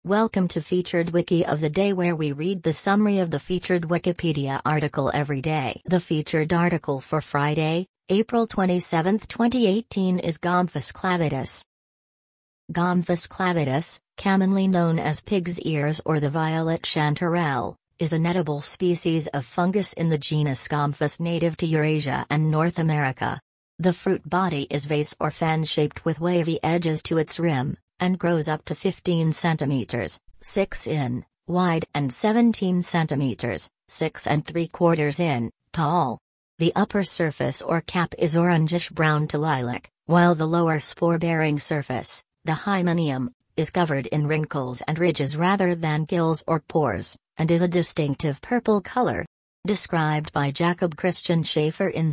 Welcome to Featured Wiki of the Day, where we read the summary of the featured Wikipedia article every day. The featured article for Friday, April 27, 2018 is Gomphus clavitus. Gomphus clavitus, commonly known as pig's ears or the violet chanterelle, is an edible species of fungus in the genus Gomphus native to Eurasia and North America. The fruit body is vase or fan-shaped with wavy edges to its rim, and grows up to 15 centimeters, 6 in, wide and 17 centimeters, 6 3/4 in, tall. The upper surface or cap is orangish-brown to lilac, while the lower spore-bearing surface, the hymenium, is covered in wrinkles and ridges rather than gills or pores, and is a distinctive purple color. Described by Jacob Christian Schaefer in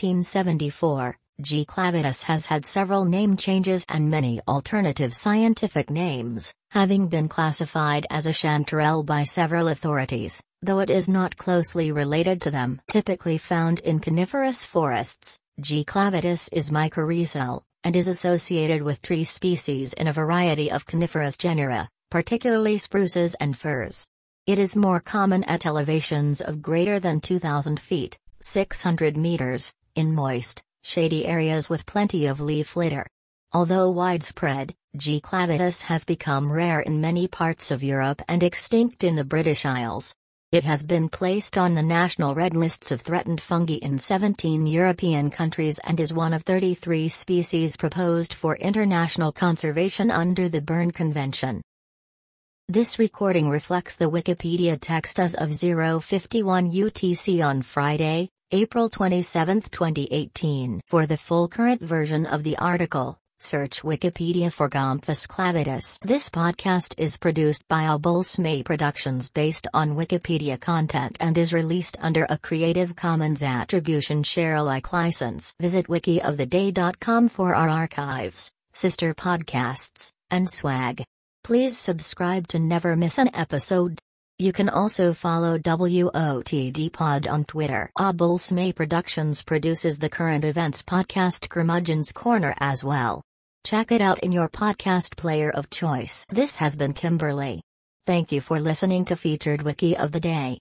1774, G. clavitus has had several name changes and many alternative scientific names, having been classified as a chanterelle by several authorities, though it is not closely related to them. Typically found in coniferous forests, G. clavitus is mycorrhizal, and is associated with tree species in a variety of coniferous genera, particularly spruces and firs. It is more common at elevations of greater than 2,000 feet, 600 meters, in moist, shady areas with plenty of leaf litter. Although widespread, G. clavitus has become rare in many parts of Europe and extinct in the British Isles. It has been placed on the national red lists of threatened fungi in 17 European countries and is one of 33 species proposed for international conservation under the Berne Convention. This recording reflects the Wikipedia text as of 0:51 UTC on Friday, April 27, 2018. For the full current version of the article, search Wikipedia for Gomphus clavitus. This podcast is produced by Abulsmay Productions based on Wikipedia content and is released under a Creative Commons Attribution Share Alike license. Visit wikioftheday.com for our archives, sister podcasts, and swag. Please subscribe to never miss an episode. You can also follow WOTD Pod on Twitter. Abulsmay Productions produces the current events podcast Curmudgeon's Corner as well. Check it out in your podcast player of choice. This has been Kimberly. Thank you for listening to Featured Wiki of the Day.